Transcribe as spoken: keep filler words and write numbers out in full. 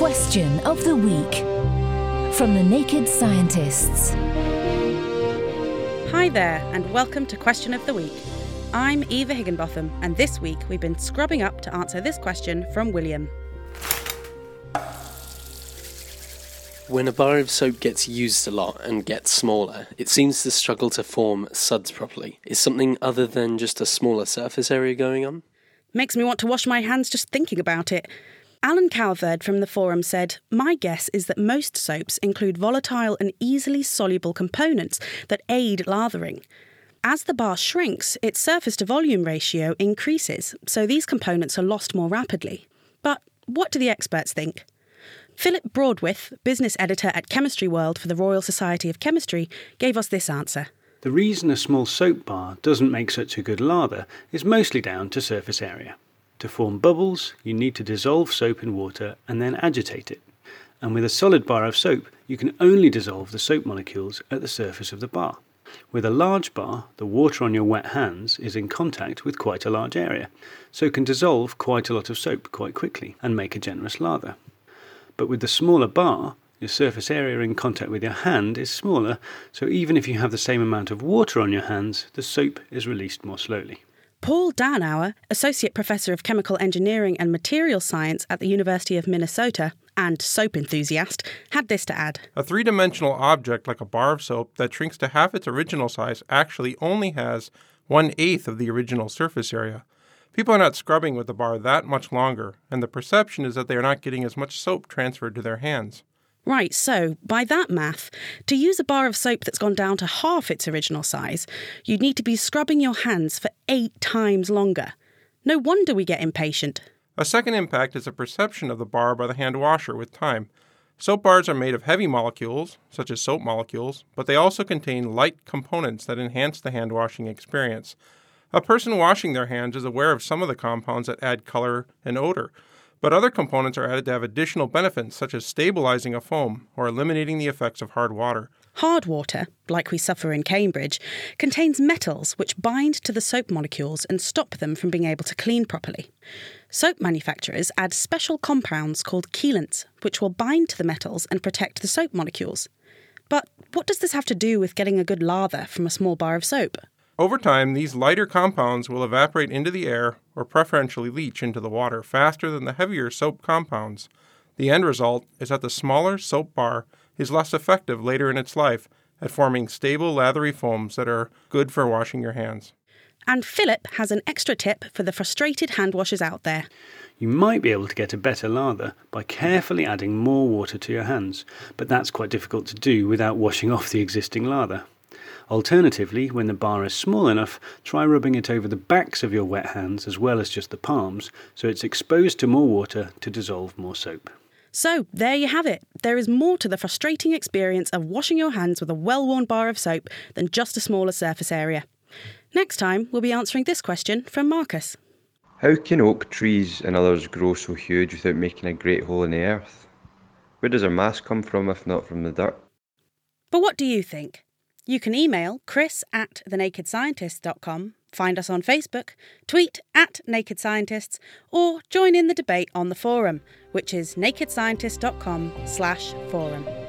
Question of the Week from the Naked Scientists. Hi there, and welcome to Question of the Week. I'm Eva Higginbotham, and this week we've been scrubbing up to answer this question from William. When a bar of soap gets used a lot and gets smaller, it seems to struggle to form suds properly. Is something other than just a smaller surface area going on? Makes me want to wash my hands just thinking about it. Alan Calvert from the forum said, "My guess is that most soaps include volatile and easily soluble components that aid lathering. As the bar shrinks, its surface-to-volume ratio increases, so these components are lost more rapidly. But what do the experts think?" Philip Broadwith, business editor at Chemistry World for the Royal Society of Chemistry, gave us this answer. The reason a small soap bar doesn't make such a good lather is mostly down to surface area. To form bubbles, you need to dissolve soap in water and then agitate it. And with a solid bar of soap, you can only dissolve the soap molecules at the surface of the bar. With a large bar, the water on your wet hands is in contact with quite a large area, so can dissolve quite a lot of soap quite quickly and make a generous lather. But with the smaller bar, your surface area in contact with your hand is smaller, so even if you have the same amount of water on your hands, the soap is released more slowly. Paul Danauer, Associate Professor of Chemical Engineering and Materials Science at the University of Minnesota, and soap enthusiast, had this to add. A three-dimensional object like a bar of soap that shrinks to half its original size actually only has one-eighth of the original surface area. People are not scrubbing with the bar that much longer, and the perception is that they are not getting as much soap transferred to their hands. Right, so, by that math, to use a bar of soap that's gone down to half its original size, you'd need to be scrubbing your hands for eight times longer. No wonder we get impatient. A second impact is the perception of the bar by the hand washer with time. Soap bars are made of heavy molecules, such as soap molecules, but they also contain light components that enhance the hand washing experience. A person washing their hands is aware of some of the compounds that add color and odor, but other components are added to have additional benefits, such as stabilizing a foam or eliminating the effects of hard water. Hard water, like we suffer in Cambridge, contains metals which bind to the soap molecules and stop them from being able to clean properly. Soap manufacturers add special compounds called chelants, which will bind to the metals and protect the soap molecules. But what does this have to do with getting a good lather from a small bar of soap? Over time, these lighter compounds will evaporate into the air or preferentially leach into the water faster than the heavier soap compounds. The end result is that the smaller soap bar is less effective later in its life at forming stable, lathery foams that are good for washing your hands. And Philip has an extra tip for the frustrated hand washers out there. You might be able to get a better lather by carefully adding more water to your hands, but that's quite difficult to do without washing off the existing lather. Alternatively, when the bar is small enough, try rubbing it over the backs of your wet hands as well as just the palms, so it's exposed to more water to dissolve more soap. So, there you have it. There is more to the frustrating experience of washing your hands with a well-worn bar of soap than just a smaller surface area. Next time, we'll be answering this question from Marcus. How can oak trees and others grow so huge without making a great hole in the earth? Where does their mass come from if not from the dirt? But what do you think? You can email chris at the naked scientists dot com, find us on Facebook, tweet at Naked Scientists, or join in the debate on the forum, which is naked scientists dot com slash forum.